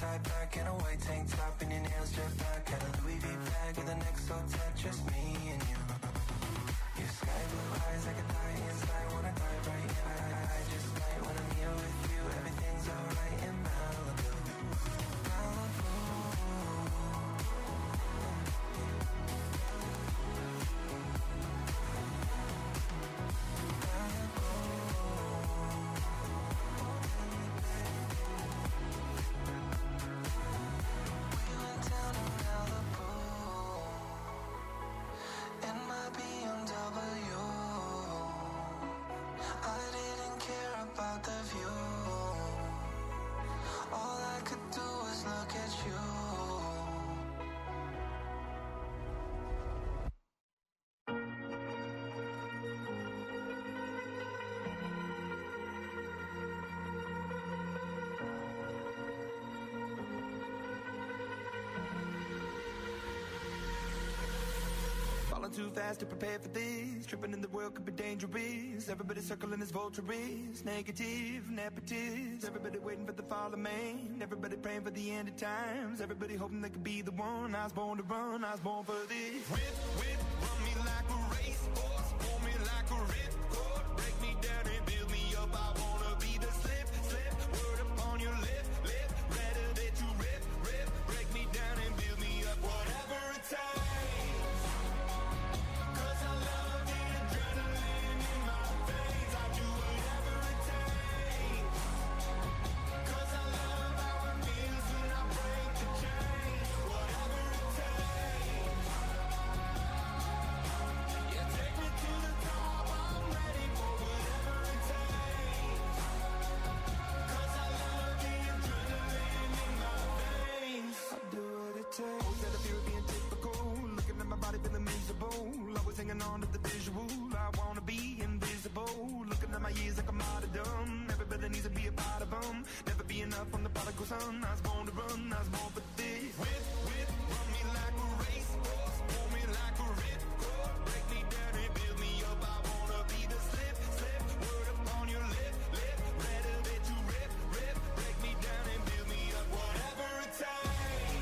side back in a white tank top and your nails jet black. Got a Louis V bag with the next so tight, just me and you. Your sky blue eyes, I could die inside, wanna die right here. I just might when I'm here with you. Everything's alright in Malibu. Malibu. Too fast to prepare for this. Tripping in the world could be dangerous. Everybody circling as vultures. Negative, nepotist. Everybody waiting for the fall of man. Everybody praying for the end of times. Everybody hoping they could be the one. I was born to run, I was born for this. Whip, run me like a racehorse. Pull me like a ripcord. Break me down and build me up. I wanna be the slip. Word upon your lip. Better that you rip. Break me down and build me up. Whatever it takes. Hanging on to the visual, I wanna be invisible. Looking at my years like I'm martyrdom. Everybody needs to be a part of them. Never be enough on the prodigal son. I was born to run, I was born for this. Whip, run me like a racehorse. Pull me like a ripcord. Break me down and build me up. I wanna be the slip. Word upon your lip. Better that you rip. Break me down and build me up. Whatever it takes.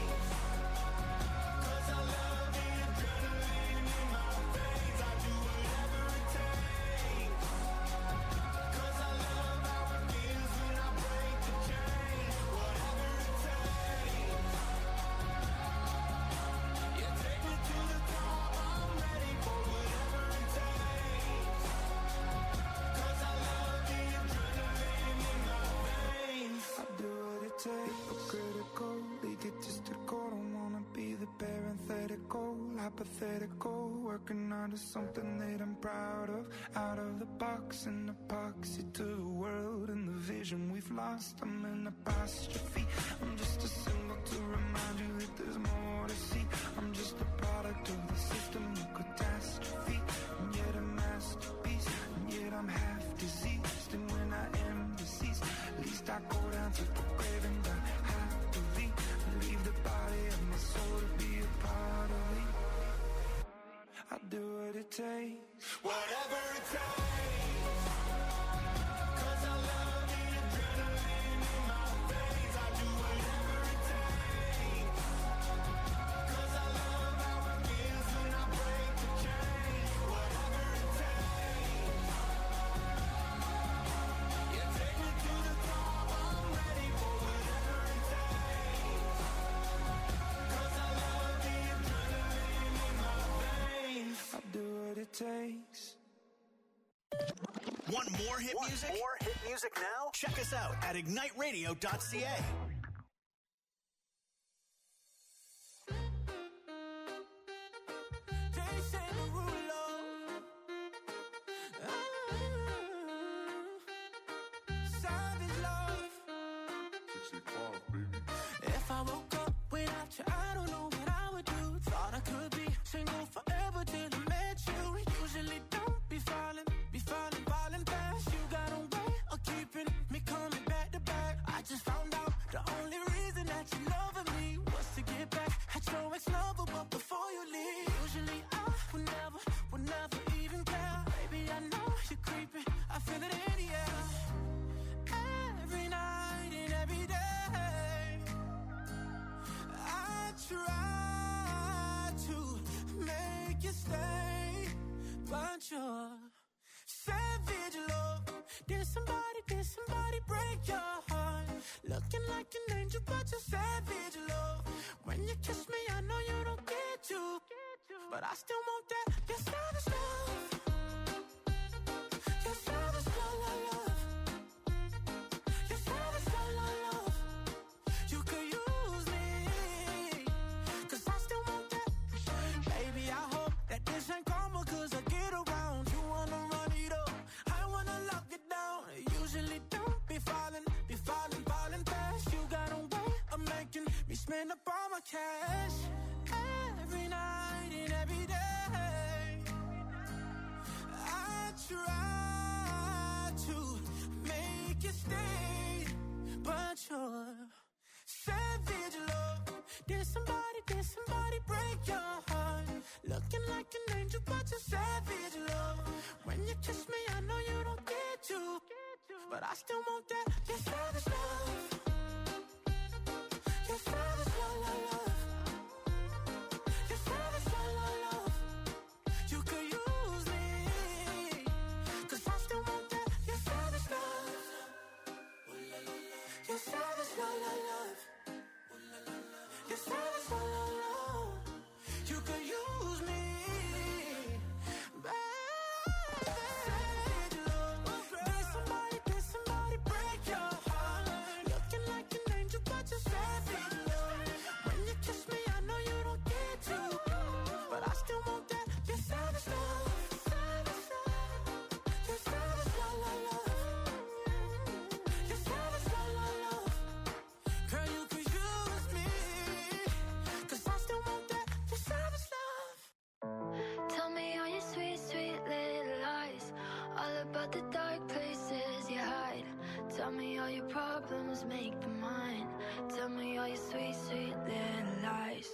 Hypocritical, egotistical, don't wanna be the parenthetical, hypothetical, working out of something that I'm proud of, out of the box, an epoxy to the world and the vision we've lost. I'm an apostrophe, I'm just a symbol to remind you that there's more to see. I'm just a product of the system of catastrophe, and yet a masterpiece, and yet I'm half diseased, and when I am deceased, at least I go down to the grave and die happily, leave the body of my soul to be a part of me. I do what it takes, whatever it takes. Takes. Want more hit music? More hit music now? Check us out at igniteradio.ca. If I woke up without you, I don't know what I would do. Thought I could be single forever till I met you. Usually don't be falling fast. You got a way of keeping me coming back to back. I just found out the only reason that you loving me was to get back at your ex-lover, but before you leave, usually I would never even care. Baby, I know you're creeping, I feel it in the air. Every night and every day, try to make you stay, but you're savage love. Did somebody break your heart? Looking like an angel, but you're savage love. When you kiss me, I know you don't get to, but I still want that. Your savage love. Your savage love, love. Your savage love, love. You could use me, 'cause I still want that. Baby, I hope that this ain't karma, 'cause I get around. You wanna run it up, I wanna lock it down. Usually don't be falling fast. You got a way of making me spend up all my cash. Every night and every day I try to make you stay, but you're savage love. Did somebody break your heart? Looking like an angel, but you're savage love. When you kiss me, I know you don't get to, but I still want that. Your savage love. Your savage love, love. Your savage love, love. You could use me, 'cause I still want that. Your savage love. Your savage love, love. Your savage love, love. You could use me, baby. Savage love. Did somebody break your heart? Looking like an angel, but you're savage love. When you kiss me, I know you don't get to, but I still want that. Your savage love. Your savage love, love. Your savage love, love. Girl, you could use me, 'cause I still want that. Your savage love. Tell me all your sweet, sweet little lies, all about the dark places you hide. Tell me all your problems, make them mine. Tell me all your sweet, sweet little lies.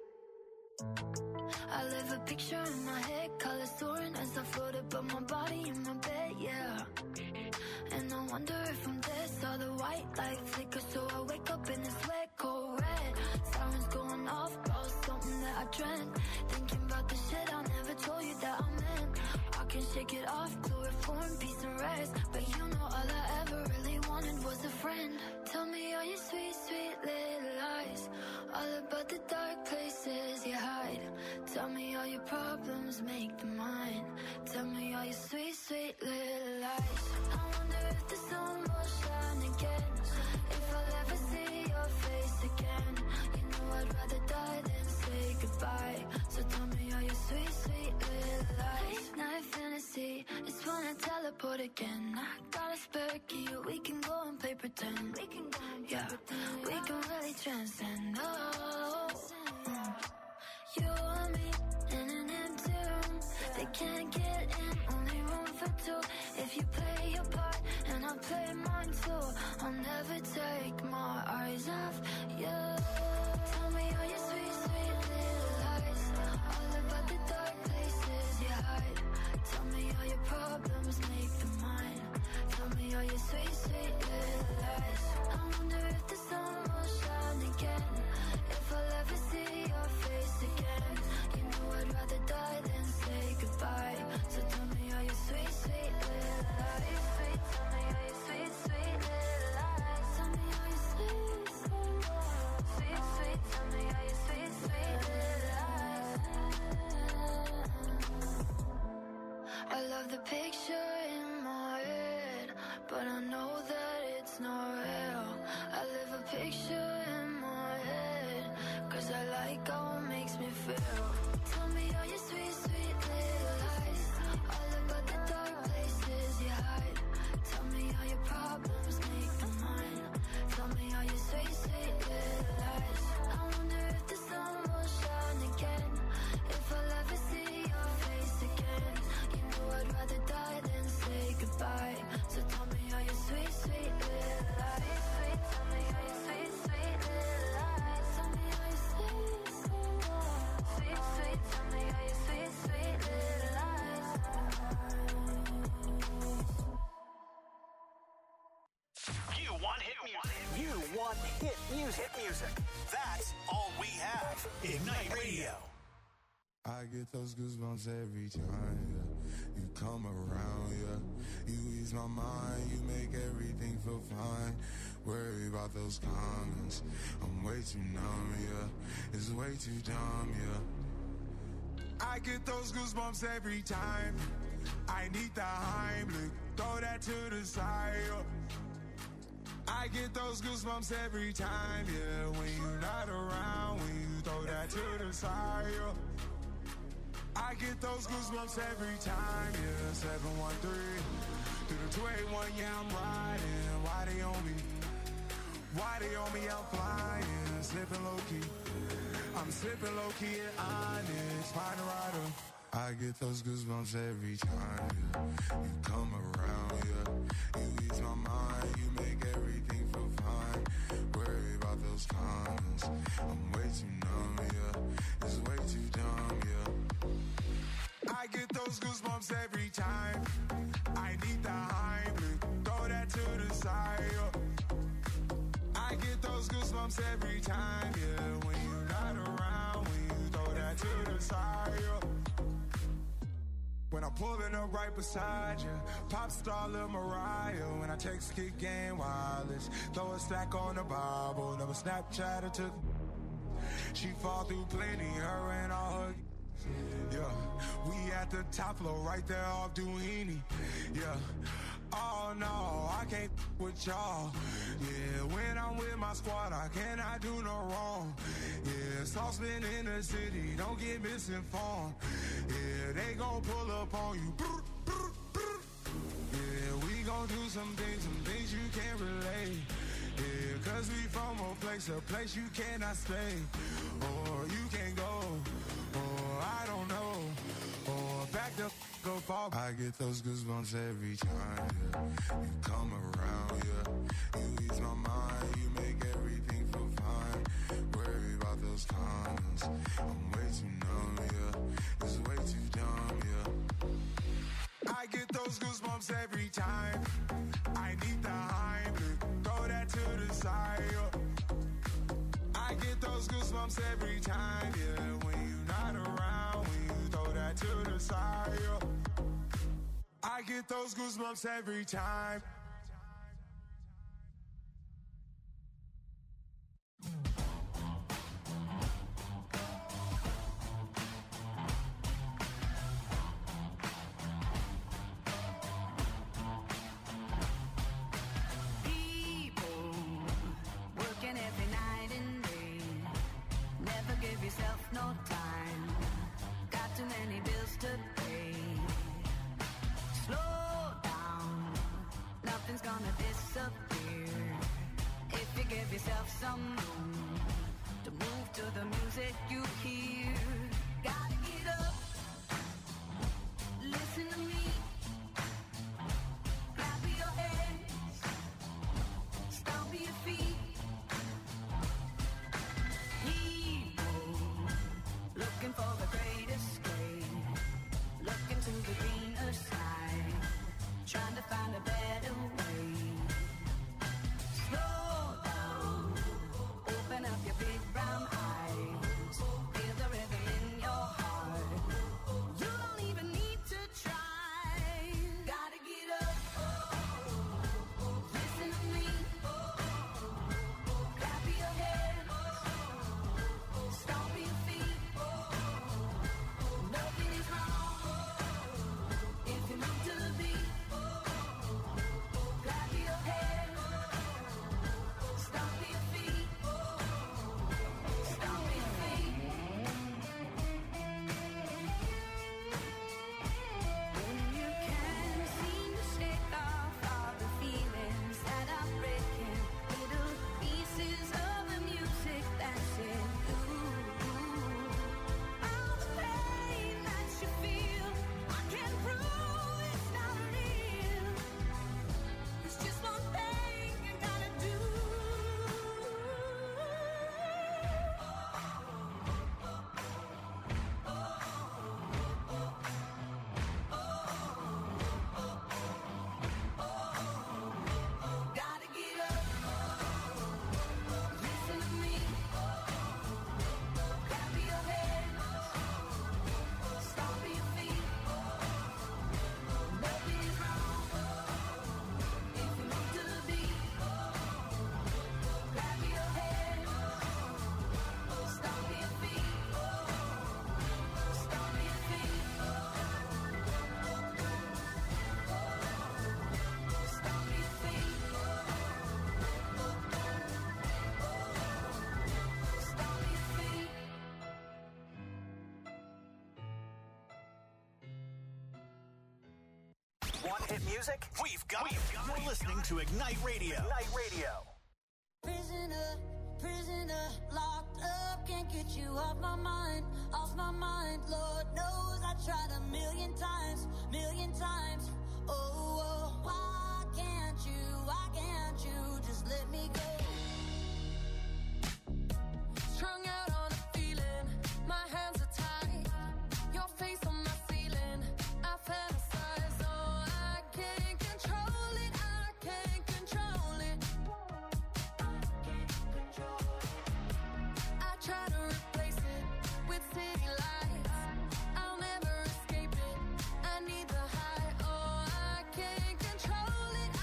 I live a picture in my head, colors soaring as I float above my body in my bed, yeah. And I wonder if I'm dead, saw the white light flicker, so I wake up in this wet, cold red. Sirens going off, about something that I dreamt. Thinking about the shit I never told you that I meant. I can shake it off, chloroform, peace and rest, but you know all I ever really wanted was a friend. Tell me all your sweet, sweet little lies, all about the dark places you hide. Tell me all your problems, make them mine. Tell me all your sweet, sweet little lies. I wonder if the sun will shine again, if I'll ever see your face again. You know I'd rather die than say goodbye, so tell me all your sweet, sweet little lies. Night fantasy, it's when I teleport again. I got a spare key, we can go and play pretend. We can go and play pretend. We can really transcend. Oh, you and me in an empty room. They can't get in, only room for two. If you play your part and I play mine too, I'll never take my eyes off you. Tell me all your sweet, sweet little lies, all about the dark places you hide. Tell me all your problems, make them mine. Tell me all your sweet, sweet little lies. I wonder if the sun will shine again, if I'll ever see your face again. You know I'd rather die than say goodbye, so tell me all your sweet, sweet little lies. Tell me all your sweet, sweet little lies. Tell me all your sweet, sweet. music. That's all we have. Ignite Radio. I get those goosebumps every time, yeah. You come around, yeah. You ease my mind, you make everything feel fine. Worry about those comments, I'm way too numb, yeah. It's way too dumb, yeah. I get those goosebumps every time. I need the Heimlich, throw that to the side, yeah. I get those goosebumps every time, yeah. When you're not around, when you throw that to the side, yeah. I get those goosebumps every time, yeah. 713 through the 281, yeah, I'm riding. Why they on me? Why they on me? I'm flying, slipping low key. I'm slipping low key at Onyx, find a rider. I get those goosebumps every time, yeah. You come around, yeah. You ease my mind, you make everything feel fine. Worry about those comments, I'm way too numb, yeah. It's way too dumb, yeah. I get those goosebumps every time. I need the Heimlich, throw that to the side, yeah. I get those goosebumps every time, yeah. When you're not around, when you throw that to the side, yeah. When I'm pulling up right beside you, pop star Lil Mariah. When I text Kick Game Wireless, throw a stack on the Bible. Never Snapchat or took. She fall through plenty, her and all her. Yeah, we at the top floor, right there off Duini. Yeah, oh no, I can't with y'all. Yeah, when I'm with my squad, I cannot do no wrong. Yeah, saucepan in the city, don't get misinformed. Yeah, they gon' pull up on you. Yeah, we gon' do some things you can't relate. Yeah, cause we from a place you cannot stay. Or you can't go. I don't know, or back the go fall. I get those goosebumps every time, yeah. You come around, yeah. You ease my mind, you make everything feel fine. Worry about those comments, I'm way too numb, yeah. It's way too dumb, yeah. I get those goosebumps every time. I need the Heimlich, throw that to the side, yeah. I get those goosebumps every time, yeah. When you're not around, when you throw that to the side, yeah. I get those goosebumps every time. People working every night and day. Never give yourself no time. Got too many bills to pay. Slow down, nothing's gonna disappear. If you give yourself some room to move to the music you hear. Gotta get up, listen to me. Clap your hands, stomp your feet. Looking for the great escape, looking to the greener side, trying to find a better way. Slow down, music? We've got You're listening to Ignite Radio. Ignite Radio. Prisoner, prisoner, locked up, can't get you off my mind, Lord knows I tried a million times, oh, why can't you just let me go? Strung out on a feeling, my hands are tied, your face on my ceiling, I fantasize, oh, I can't control it, I try to replace it with city lights, I'll never escape it, I need the high, oh, I can't control it,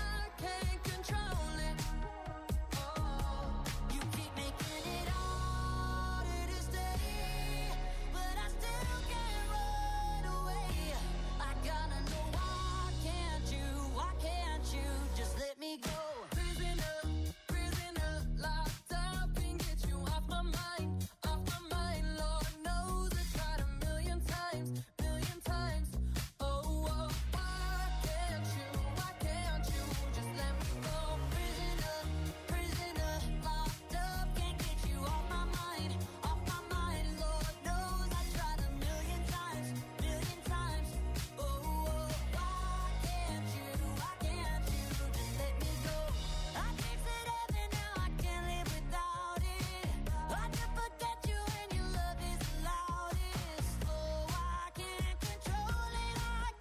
oh, you keep making it harder to stay, but I still can't run away, I gotta know why can't you just let me go? Prisoner, locked up, can't get you off my mind, Lord knows I tried a million times, oh, why can't you just let me go? Prisoner, locked up, can't get you off my mind, Lord knows I tried a million times, oh, why can't you just let me go? I tasted heaven, now I can't live without it, I can forget you when your love is the loudest, oh, I can't control it,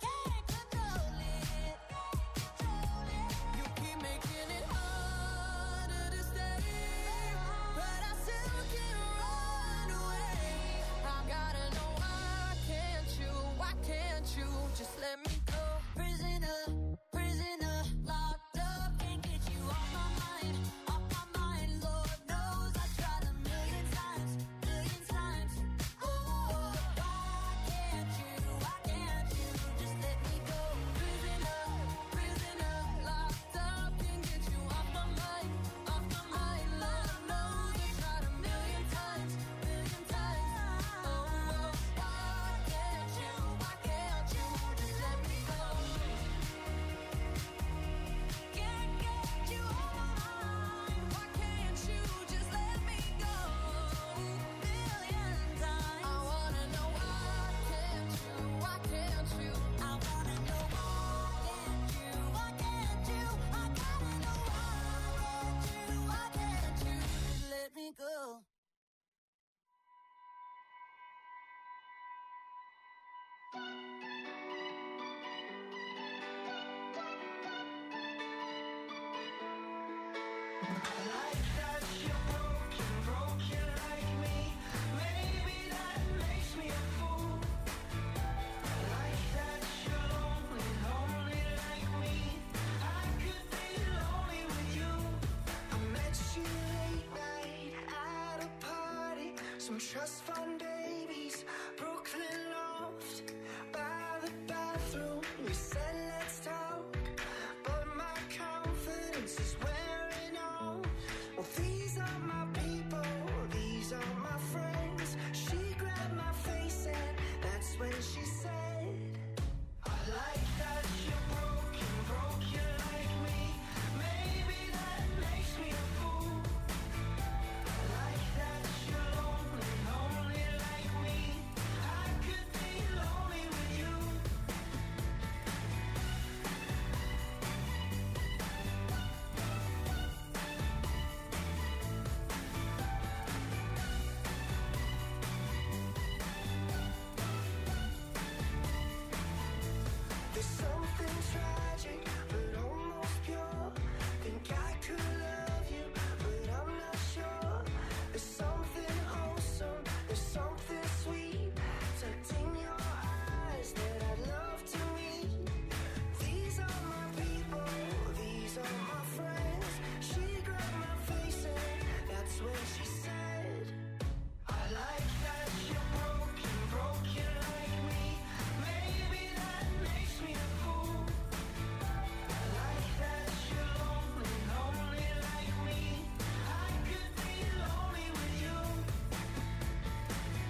you keep making it harder to stay, but I still can't run away, I gotta know why can't you just let me go? Prisoner, locked up, can't get you off my mind, Lord knows I tried a million times, oh, why can't you just let me go? Prisoner, locked up, can't get you off my mind, Lord knows I tried a million times, oh, why can't you just let me go? Can't get you off my mind, why can't you just let me go? Million times, I wanna know why can't you, I wanna know why can't you, I gotta know why can't you just let me go? Some trust fund babies, Brooklyn loft, by the bathroom. We said let's talk, but my confidence is wearing on. Well, these are my people, these are my friends. She grabbed my face and that's when she said, I like that you're broken like me. Maybe that makes me a fool. I like that you're lonely like me. I could be lonely with you. There's something tragic, but almost pure. Think I could love you, but I'm not sure. There's something wholesome, there's something sweet tucked in your eyes that I'd love to meet. These are my people, these are my friends. She grabbed my face and that's when she said, I like that you're broken like me. Maybe that makes me a fool. I like that you're lonely like me. I could be lonely with you.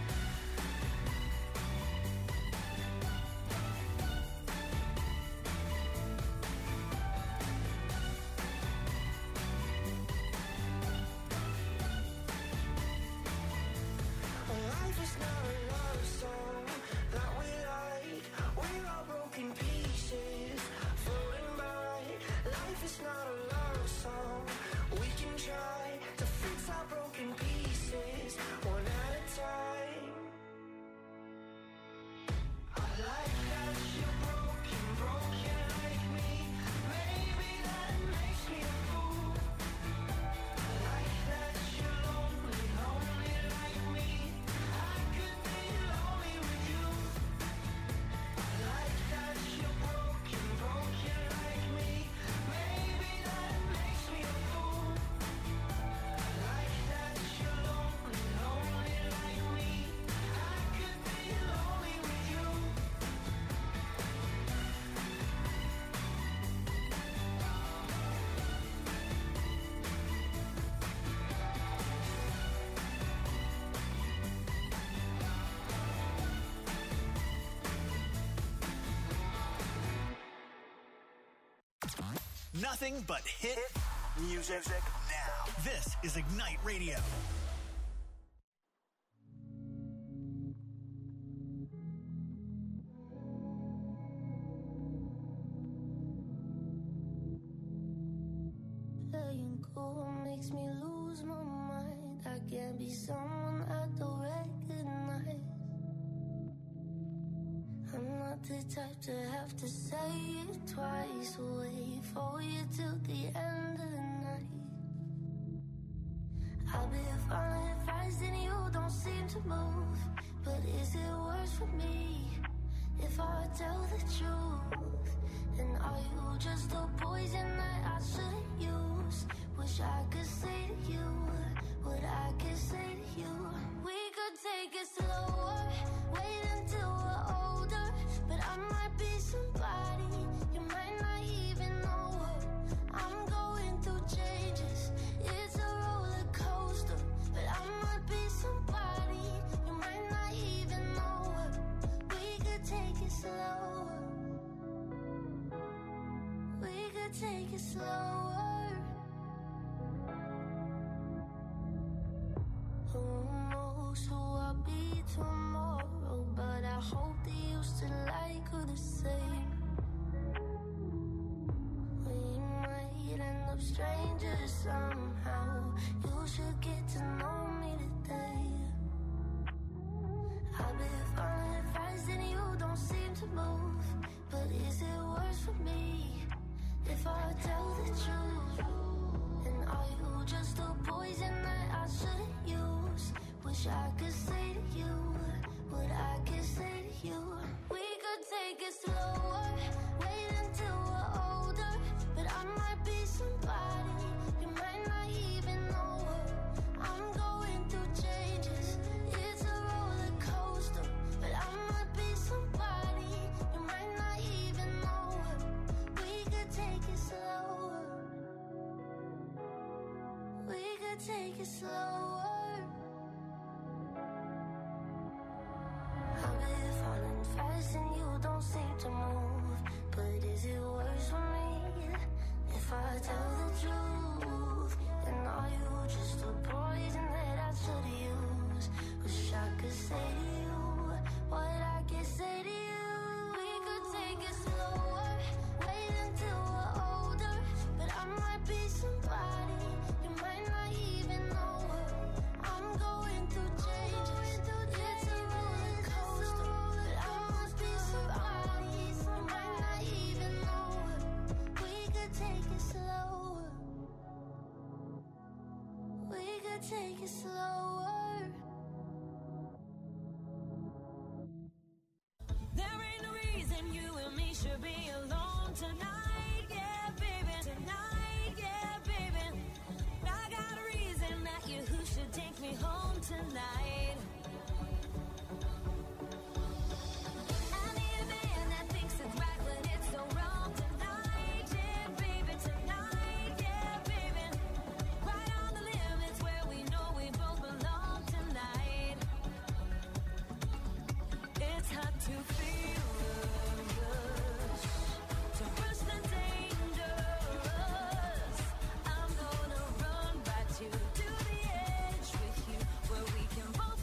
Nothing but hit music now. This is Ignite Radio. Playing cool makes me lose my mind. I can't be someone I don't recognize. I'm not the type to have to say it twice. Wait for you till the end of the night. I'll be falling fast and you don't seem to move. But is it worse for me if I tell the truth? And are you just a poison that I shouldn't use? Wish I could say to you what I could say to you. We could take it slower, wait until we're older. But I might be somebody you might not even know her. I'm going through changes, it's a roller coaster. But I might be somebody you might not even know her. We could take it slower. We could take it slower. Who knows who I'll be tomorrow? But I hope that you still like her the same. We might end up strangers somehow. You should get to know me today. I've been falling fast and you don't seem to move. But is it worse for me if I tell the truth? And are you just a poison that I shouldn't use? Wish I could say to you what I could say to you. We could take it slower, wait until we're older. But I might be somebody you might not even know her. I'm going through changes, it's a roller coaster. But I might be somebody you might not even know her. We could take it slower. We could take it slower. I've been falling fast and you don't seem to move. But is it worse for me if I tell the truth? And are you just a poison that I should use? Wish I could say to you what I can say to you. We could take it slower, wait until we're older. But I might be somebody you might not even know her. I'm going through changes, it's a roller coaster. But I must be somebody you might not even know her. We could take it slower. We could take it slower. There ain't no reason you and me should be alone tonight, yeah, baby. Tonight, yeah, baby. I got a reason that you who should take me home tonight. I need a man that thinks it's right when it's so wrong tonight, yeah, baby. Tonight, yeah, baby. Right on the limits where we know we both belong tonight. It's hard to feel the rush, to rush the dangerous. I'm gonna run right to the edge with you, where we can both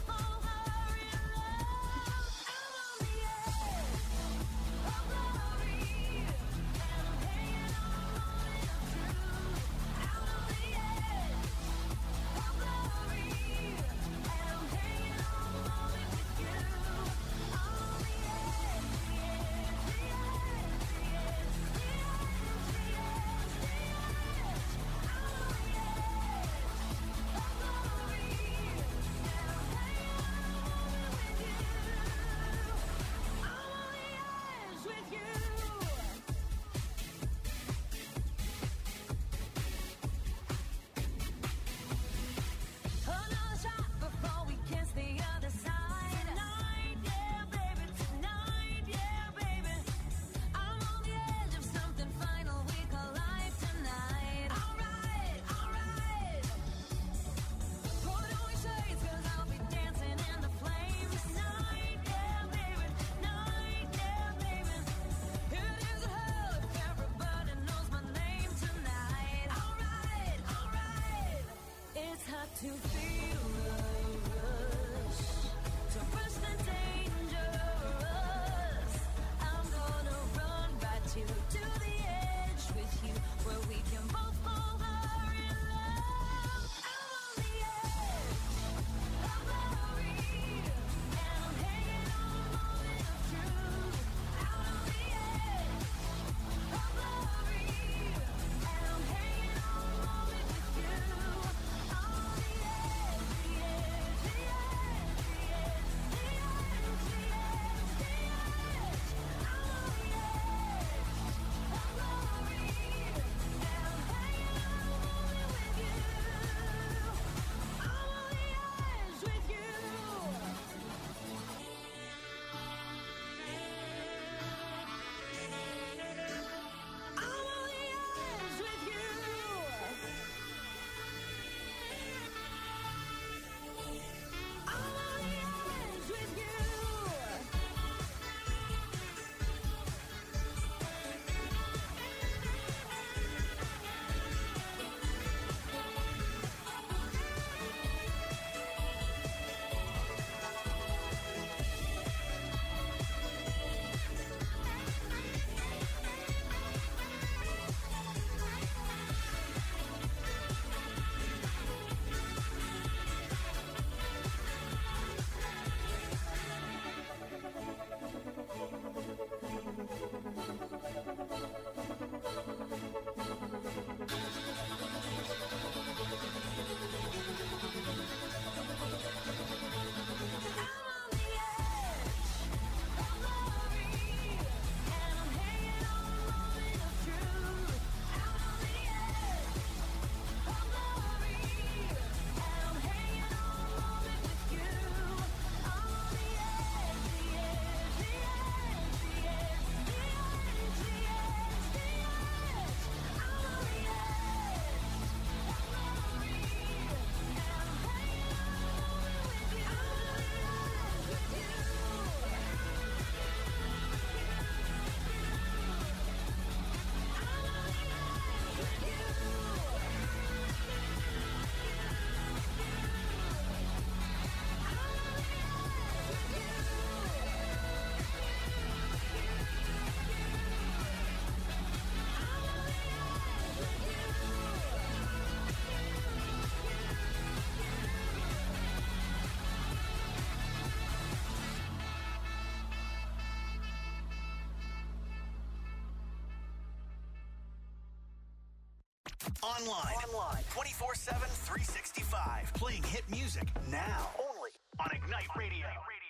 Online. 24/7, 365. Playing hit music now. Only on Ignite Radio.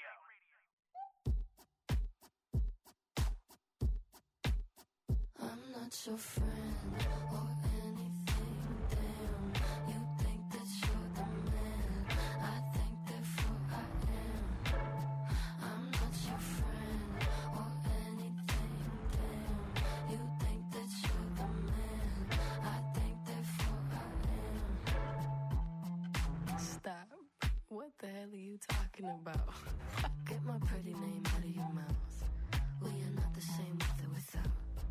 I'm not your friend or anything, damn. You think that you're the man, I think therefore I am. I'm not your friend or anything, damn. You think that you're the man, I think therefore I am. Stop. What the hell are you talking about? Get my pretty name out of your mouth. We are not the same with or without.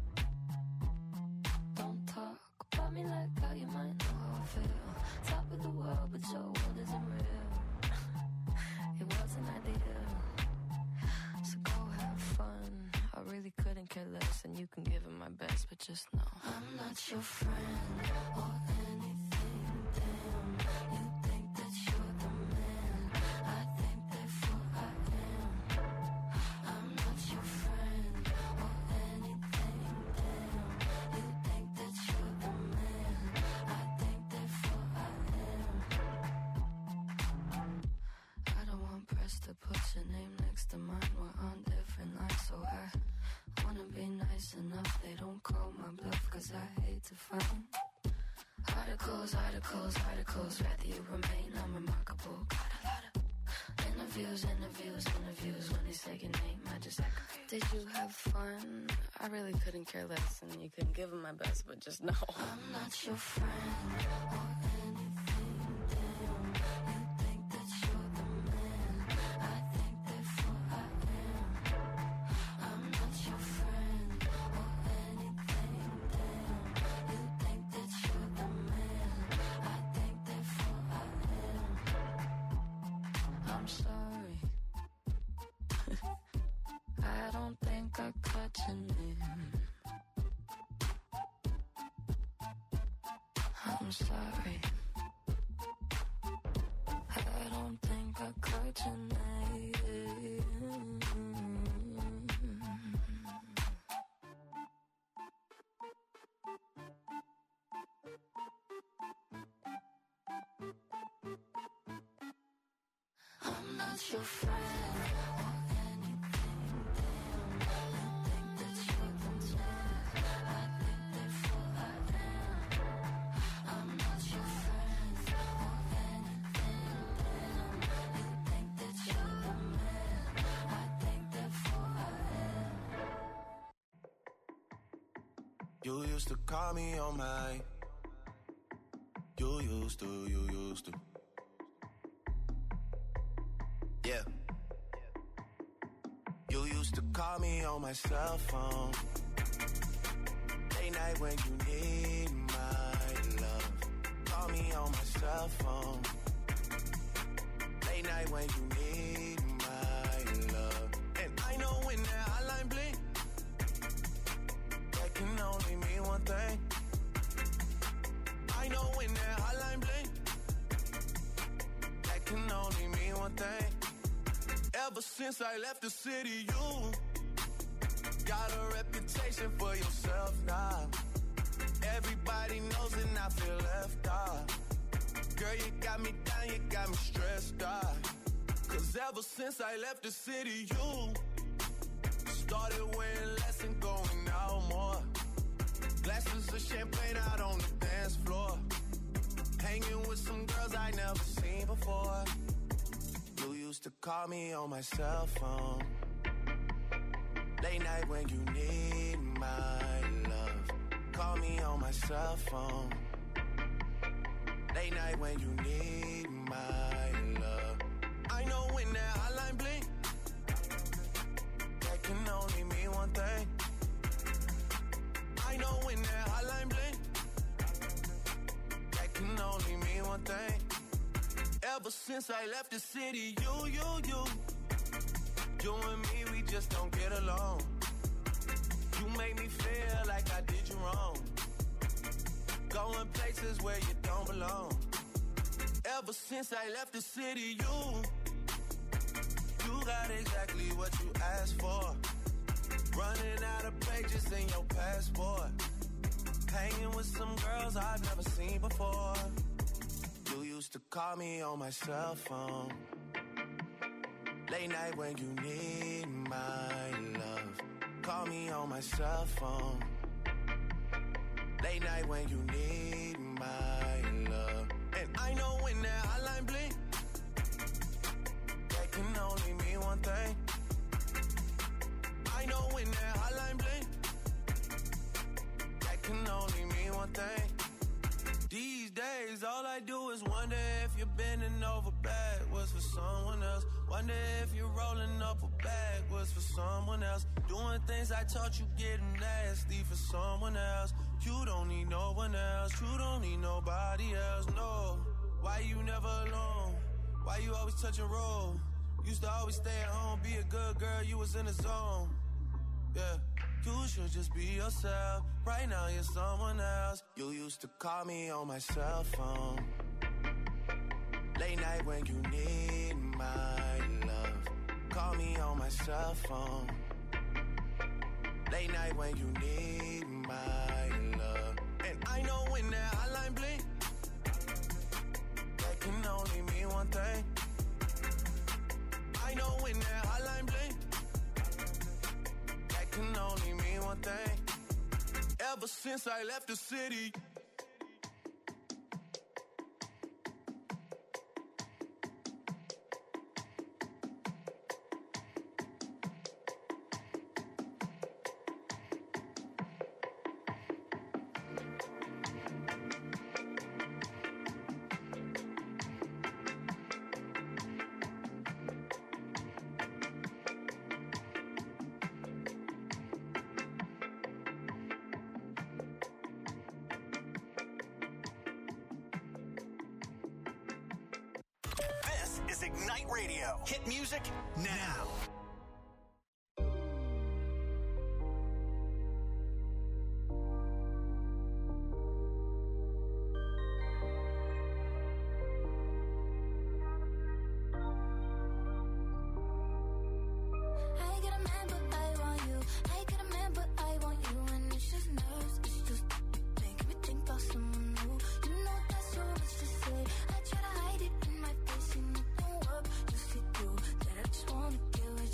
Don't talk about me like how you might know how I feel. Top of the world, but your world isn't real. It wasn't ideal. So go have fun. I really couldn't care less, and you can give it my best, but just know I'm not your friend or anything, damn. You think that you're the man, I think therefore I am. I'm not your friend or anything, damn. You think that you're the man, I think therefore I am. I don't want press to put your name next to mine. We're on different lines, so I wanna be nice enough. They don't call my bluff, cause I hate to find articles, rather you remain unremarkable. Got a lot of interviews. When they say your name, I just aggravate. Did you have fun? I really couldn't care less, and you couldn't give them my best, but just know I'm not your friend or anything, damn. You think that you're the man, I think therefore I am. I'm not your friend or anything, damn. You think that you're the man, I think therefore I am. I'm sorry. I don't think I caught your name. I'm sorry. I don't think I caught your name. I'm not your friend or anything, damn. You think that you're the man, I think therefore I am. I'm not your friend or anything, damn. You think that you're the man, I think therefore I am. You used to call me on my. You used to. Yeah. You used to call me on my cell phone. Late night when you need my love. Call me on my cell phone. Late night when you need my love. And I know when that hotline blink, that can only mean one thing. I know when that hotline blink, that can only mean one thing. Ever since I left the city, you got a reputation for yourself now. Everybody knows and I feel left out. Girl, you got me down, you got me stressed out. Cause ever since I left the city, you started wearing less and going out more. Glasses of champagne out on the dance floor. Hanging with some girls I never seen before. You used to call me on my cell phone. Late night when you need my love. Call me on my cell phone. Late night when you need my love. I know when that hotline blink, that can only mean one thing. I know when that hotline blink, that can only mean one thing. Ever since I left the city, you and me, we just don't get along. You make me feel like I did you wrong. Going places where you don't belong. Ever since I left the city, you got exactly what you asked for. Running out of pages in your passport. hanging with some girls I've never seen before. You used to call me on my cell phone. Late night when you need my love. Call me on my cell phone. Late night when you need my love. And I know when that hotline blink, that can only mean one thing. I know when that hotline blink, that can only mean one thing. These days, all I do is wonder if you're bending over backwards for someone else. Wonder if you're rolling up a backwards for someone else. Doing things I taught you, getting nasty for someone else. You don't need no one else. You don't need nobody else, no. Why you never alone? Why you always touch and roll? Used to always stay at home, be a good girl, you was in the zone. Yeah, you should just be yourself. Right now you're someone else. You used to call me on my cell phone. Late night when you need my love. Call me on my cell phone. Late night when you need my love. And I know when that hotline blink, that can only mean one thing. I know when that hotline blink, that can only mean one thing. Ever since I left the city, is Ignite Radio. Hit music now. I try to hide it in my face and it don't work. You see through that I just wanna get with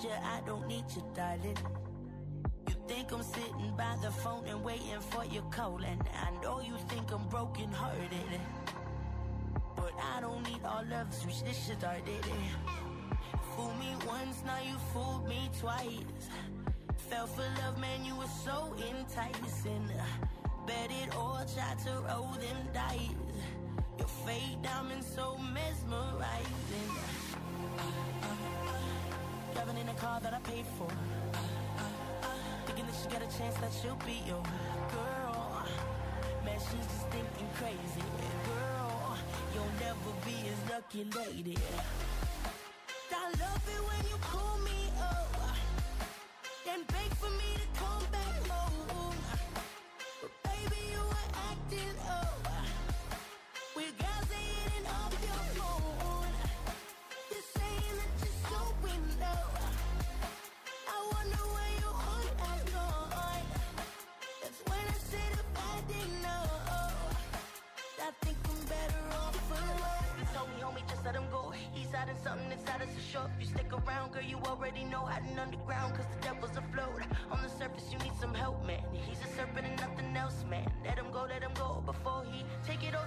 you, I don't need you, darling. You think I'm sitting by the phone and waiting for your call, and I know you think I'm broken hearted, but I don't need all love to switch this shit started. Fool me once, now you fooled me twice. Fell for love, man, you were so enticing. Bet it all, tried to roll them dice. Your fake diamond so mesmerizing. Driving in a car that I paid for. Thinking that she got a chance that she'll be your girl. Man, she's just thinking crazy. Girl, you'll never be his lucky lady. I love it when you call me up, then beg for me to come back home. But baby, you were acting up. With guys eating off your phone. You're saying that you're so in love. I wonder where your heart has gone. That's when I said if I didn't know, I think I'm better off alone. You told me, homie, just let him go. He's hiding something inside us to show. If you stick around, girl, you already know. Hiding underground, cause the devil's afloat. On the surface, you need some help, man. He's a serpent and nothing else, man. Let him go before he take it all,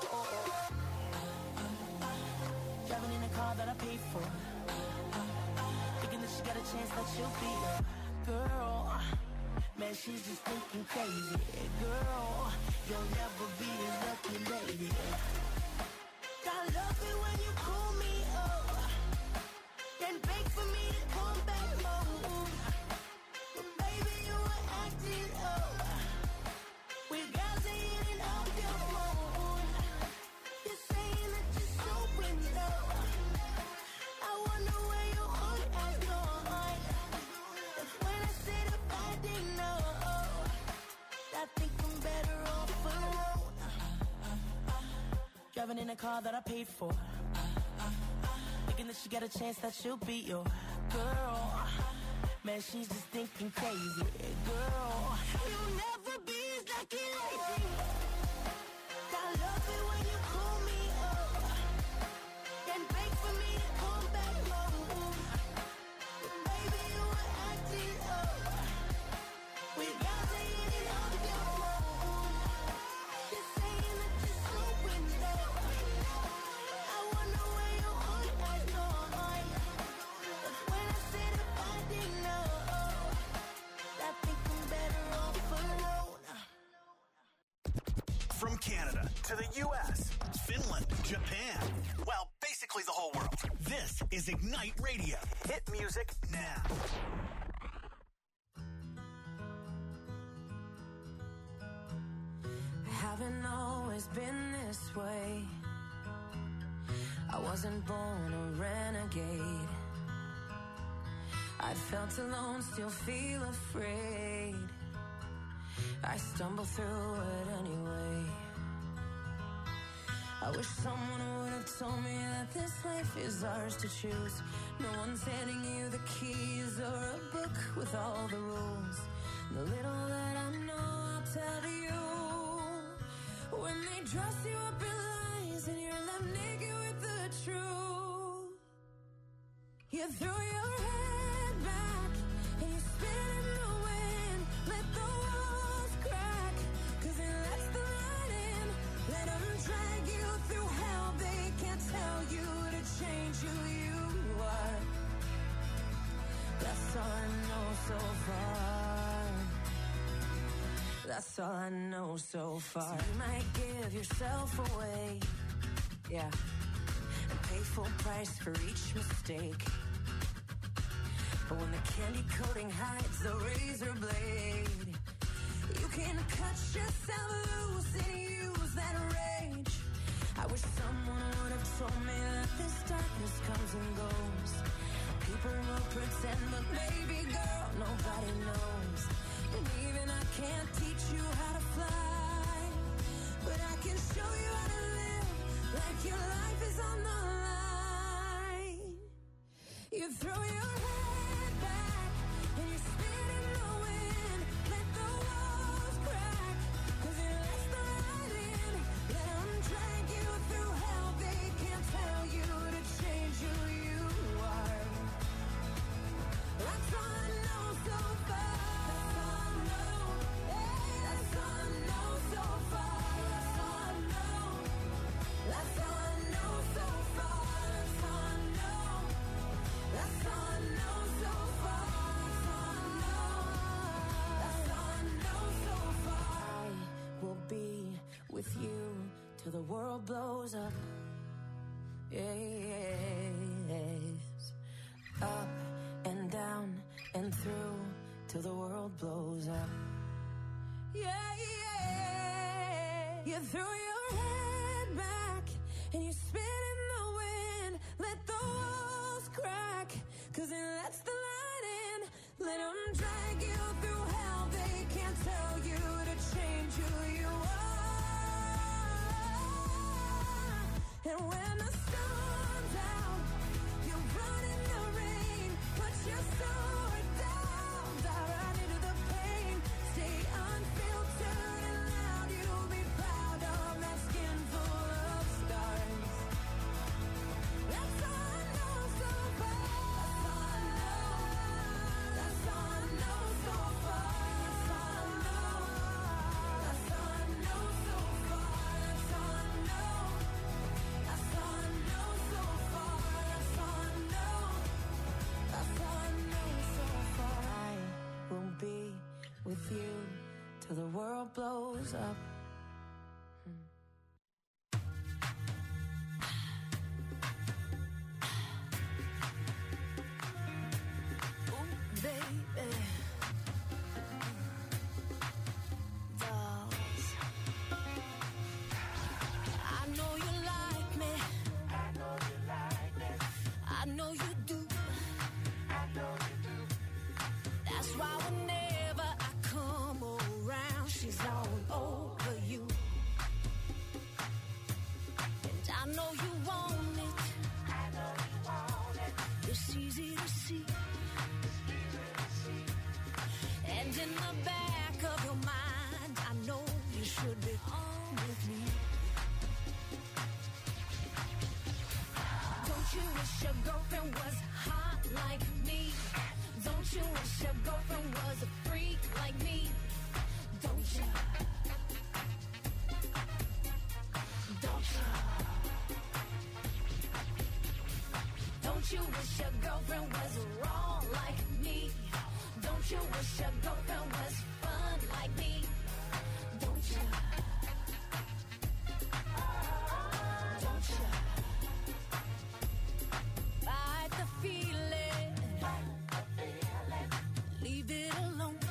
Driving in a car that I paid for. Thinking that she got a chance that she'll be a girl. Man, she's just thinking crazy. Girl, you'll never be a lucky lady. I love it when you call me up, then beg for me to come back home. But baby, you were acting up. With guys eating off your phone. You're saying that you're so in love. I wonder where your heart has gone. That's when I said if I didn't know, I think I'm better off alone. Driving in a car that I paid for. Thinking that she got a chance that she'll be your girl. Man, she's just thinking crazy. Girl, you'll never be as lucky lady. I love it when you call me up, then beg for me to come back home. But baby, you were acting up. With guys eating off your phone. You're saying that you're so in love. I wonder where your heart has gone. That's when I said if I didn't know, I think I'm better off alone. From Canada to the U.S., Finland, Japan, well, basically the whole world. This is Ignite Radio. Hit music now. I haven't always been this way. I wasn't born a renegade. I felt alone, still feel afraid. I stumble through it anyway. I wish someone would have told me that this life is ours to choose. No one's handing you the keys or a book with all the rules. The little that I know, I'll tell you. When they dress you up in lies and you're left naked with the truth, you throw your head back and you spin in the wind. Let the walls crack, cause it lets the light in. Let them drag you through hell. They can't tell you to change who you are. That's all I know so far. That's all I know so far. So you might give yourself away, yeah, and pay full price for each mistake. But when the candy coating hides the razor blade, you can cut yourself loose and use that rage. I wish someone would have told me that this darkness comes and goes. People will pretend, but baby girl, nobody knows. And even I can't teach you how to fly, but I can show you how to live like your life is on the line. You throw your head back and you spin in the wind. Let the walls crack, cause it lets the light in. Let them drag you through hell. They can't tell you to change who you are. world blows up. Yes. Up and down and through till the world blows up. Yeah, yeah. You threw your head back and you spit in the wind. Let the walls crack, 'cause it lets the light in. Let them drag you through hell. They can't tell you to change who you are. And when the storm's out, you run in the rain. Put your sword down, dive right into the pain. Stay unfiltered and loud. You'll be proud of that skin full of scars. That's all I know so far. That's all I know so far. That's all I know. That's all I know so far. That's all I know. That's all I know so far. That's all I know. That's all I know so far. I will be with you till the world blows up. Ooh, baby. Dolls. I know you like me. I know you like me. I know you do. I know you do. That's why whenever I come around, she's all over you. And I know you want it. I know you want it. It's easy to see. And in the back of your mind, I know you should be on with me. Don't you wish your girlfriend was hot like me? Don't you wish your girlfriend was a freak like me? Don't you? Don't you? Don't you wish your girlfriend was wrong like me? Don't you wish your girlfriend was fun like me? Don't you? Don't you? Fight the feeling. Leave it alone.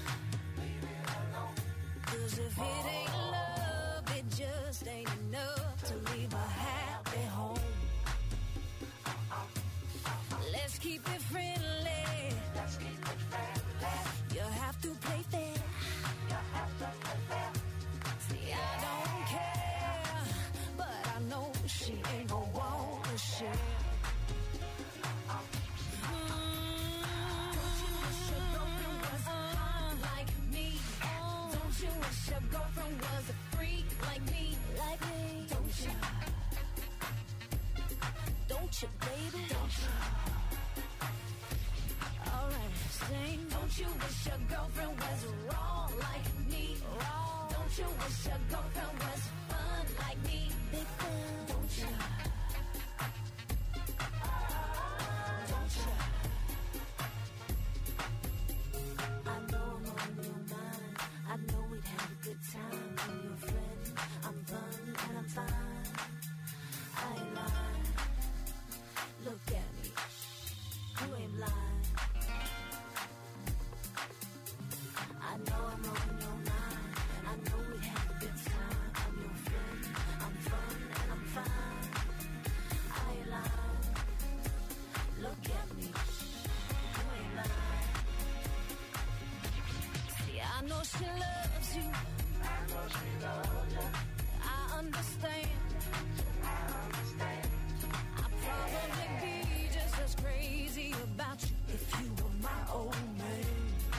'Cause if it ain't love, it just ain't enough to leave a happy home. Let's keep it friendly. Let's keep it friendly. You have to play fair. You have to play fair. See, I don't care, but I know she ain't gon' wanna share. Don't you wish your girlfriend was hot like me? Don't you wish your girlfriend was a freak like me? Like me? Don't you? Don't you, baby? Don't you? Alright, sing. Don't you wish your girlfriend was wrong like me? Wrong. Don't you wish your girlfriend was fun like me? Big fun. Don't you? Don't you? I know I'm on your mind. I know we'd have a good time. I'm your friend. I'm fun and I'm fine. I ain't lying. Look at me. You ain't lying. I know I'm on your mind. I know we'd have a good time. I'm your friend. I'm fun and I'm fine. I ain't lying. Look at me. You ain't lying. See, I know she loves you. I know she loves you. I understand. I understand. I'd probably be just as crazy about you if you were my old man.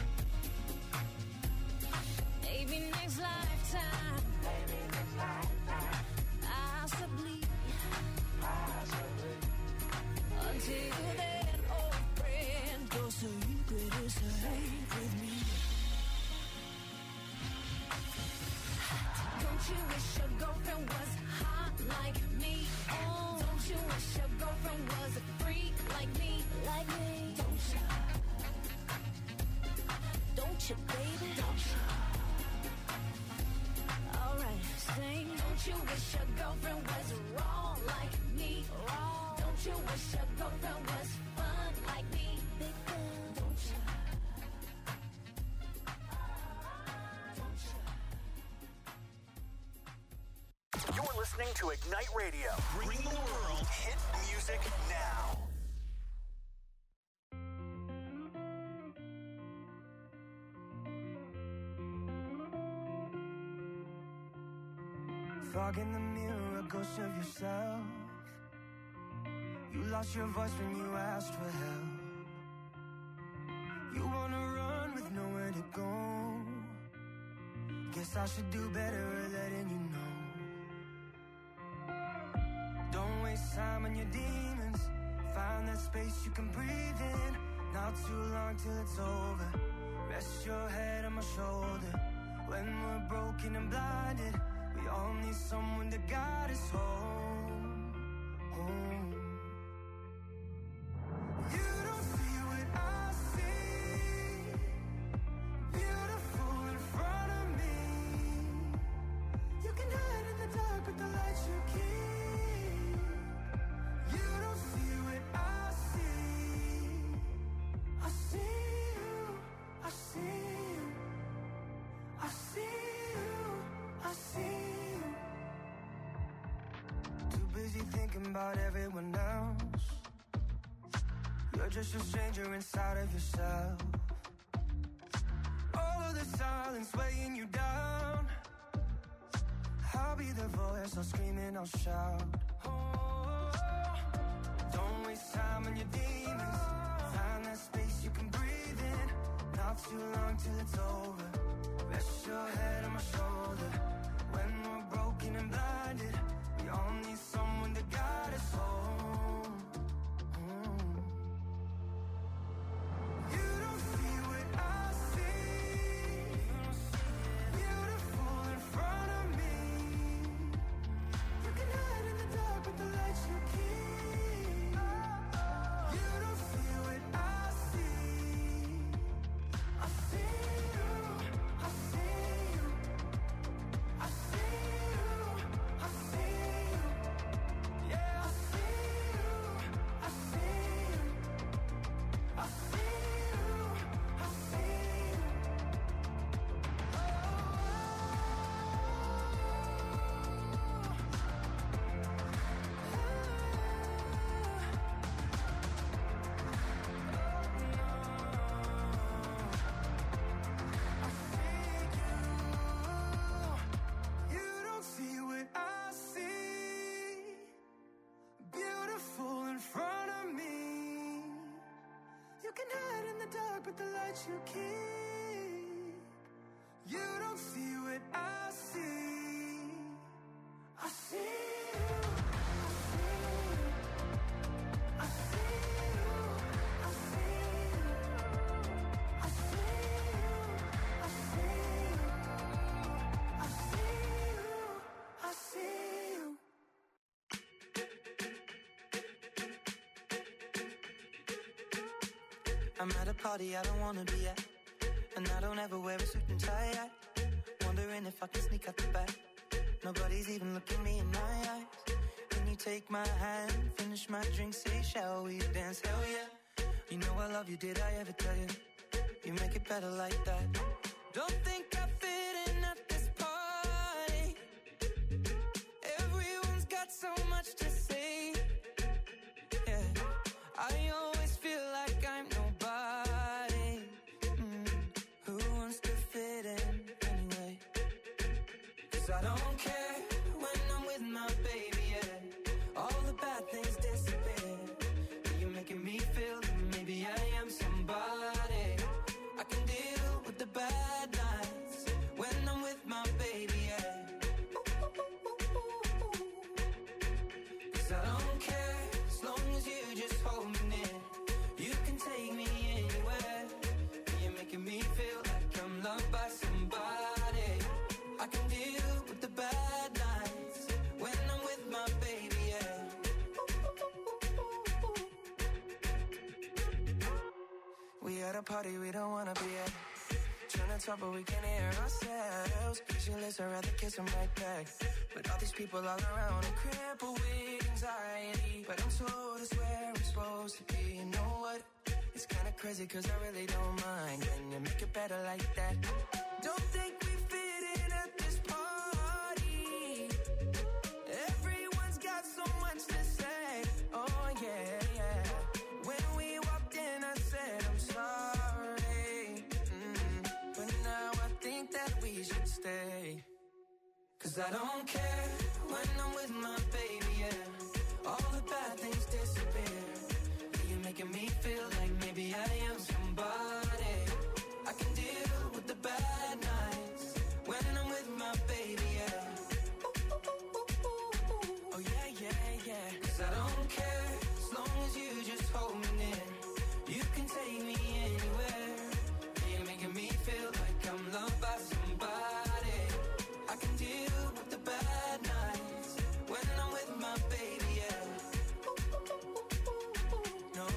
Maybe next lifetime. Maybe next lifetime. Possibly. Possibly. Until then, old friend, go so you could associate with me. Don't you wish your girlfriend was hot like me? Don't you wish your girlfriend was a freak like me? Like me? Don't you? Don't you, baby? Don't you? Alright, sing. Don't you wish your girlfriend was wrong like me? Don't you wish your girlfriend was fun like me? Don't you? You're listening to Ignite Radio. Bring the world hit music now. Fog in the mirror, a ghost of yourself. You lost your voice when you asked for help. You wanna run with nowhere to go. Guess I should do better at letting you know. Don't waste time on your demons. Find that space you can breathe in. Not too long till it's over. Rest your head on my shoulder. When we're broken and blinded, we all need someone to guide us home, home. You don't see what I see. Beautiful in front of me. You can hide in the dark, but the light you keep. You don't see what I see. I see you, I see you, I see you, I see you. Too busy thinking about everyone else. You're just a stranger inside of yourself. All of the silence weighing you down. I'll be the voice, I'll scream and I'll shout. Oh, don't waste time on your demons. Find that space you can breathe in. Not too long till it's over. Rest your head on my shoulder. When we're broken and blinded, we all need someone to guide us home. You don't see what I see. Beautiful in front of me. You can hide in the dark, but the light you keep. You don't see what I see. I see you, I see you, I see you, I see you. Yeah, I see you, I see you, I see you, I see you. You don't see what I see. Beautiful in front of me. You can hide in the dark, but the light you keep. You don't see what I see. I see you. I see you. I see you. I see you. I see you. I see you. I see you. I'm at a party I don't wanna be at, and I don't ever wear a suit and tie at. Wondering if I can sneak out the back. Nobody's even looking me in my eyes. Can you take my hand, finish my drink, say shall we dance? Hell yeah. You know I love you, did I ever tell you? You make it better like that. Don't think I fit in at this party. Everyone's got so much to say. Yeah, I always feel like I'm nobody. Who wants to fit in anyway? 'Cause I don't care when I'm with my baby, yeah. All the bad things disappear. You're making me feel that maybe I am somebody. I can deal with the bad nights when I'm with my baby, yeah. 'Cause I don't care as long as you just hold me near. You can take me anywhere. You're making me feel like I'm loved by somebody. I can deal with the bad nights when I'm with my baby, yeah. We at a party we don't wanna be at. Tryna wanna talk, but we can hear ourselves. Pictureless, I'd rather kiss them right back. But all these people all around, I'm crippled with anxiety. But I'm told it's where I'm supposed to be. You know what? It's kinda crazy, cause I really don't mind. Can you make it better like that? Don't think we fit in at this party. Everyone's got so much to say. Oh yeah, yeah. When we walked in, I said I'm sorry. But now I think that we should stay. Cause I don't care when I'm with my baby, yeah. All the bad things disappear. You're making me feel like maybe I am somebody. I can deal with the bad nights when I'm with my baby, yeah. Oh yeah, yeah, yeah. Cause I don't care as long as you just hold me near. You can take me anywhere. You're making me feel like I'm loved by somebody. I can deal with the bad nights when I'm with my baby, yeah. No,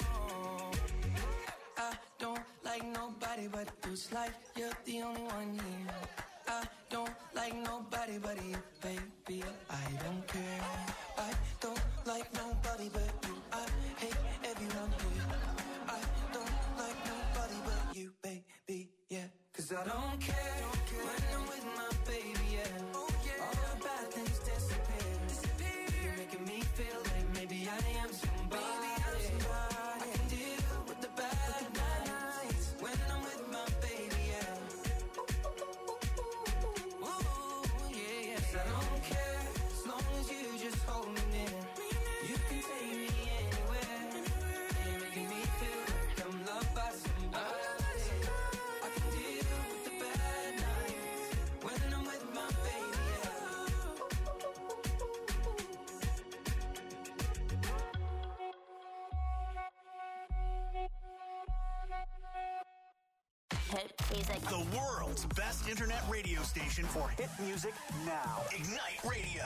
I don't like nobody but you. It's like you're the only one here. I don't like nobody but you, baby. I don't care. I don't like nobody but you. I hate everyone here. I don't like nobody but you, baby, yeah. Cause I don't care when I'm with my baby, yeah. All the bad things disappear. You're making me feel like maybe I am somebody. I can deal with the bad nights when I'm with my baby, yeah. Ooh, yeah, yeah. 'Cause I don't care as long as you just hold me near. You can take me anywhere. You're making me feel like I'm loved by somebody. I can deal with the bad nights when I'm with my baby, yeah. Hit music. The world's best internet radio station for hit music now. Ignite Radio.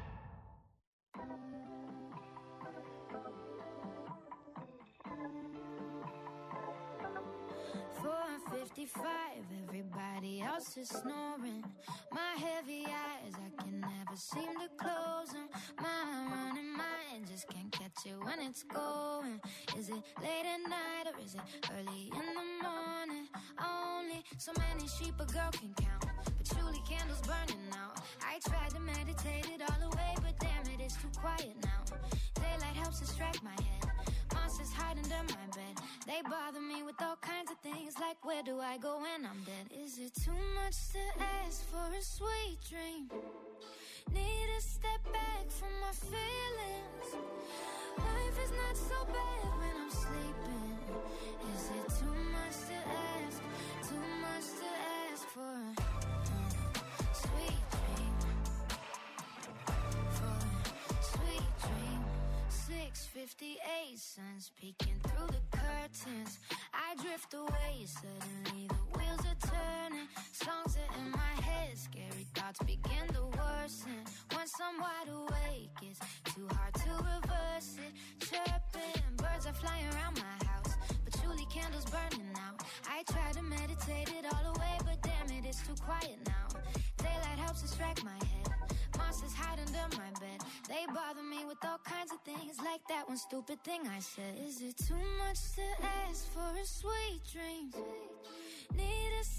4:55, everybody else is snoring. My heavy eyes, I can never seem to close them. My running mind just can't catch it when it's going. Is it late at night or is it early in the morning? Only so many sheep a girl can count, but surely candles burning out. I tried to meditate it all away, but damn it, it's too quiet now. Daylight helps distract my head. Monsters hide under my bed. They bother me with all kinds of things, like where do I go when I'm dead? Is it too much to ask for a sweet dream? Need to step back from my feelings. Life is not so bad when I'm sleeping. Is it too much to ask? Too much to ask for a sweet dream? For a sweet dream. 6:58, sun's peeking through the curtains. I drift away, suddenly the wheels are turning. Songs are in my head, scary thoughts begin to worsen. Once I'm wide awake, it's too hard to reverse it. Chirping, birds are flying around my house, but surely candles burning out. I try to meditate it all away, but damn it, it's too quiet now. Daylight helps distract my head. Monsters hide under my bed. They bother me with all kinds of things, like that one stupid thing I said. Is it too much to ask for a sweet dream? Need a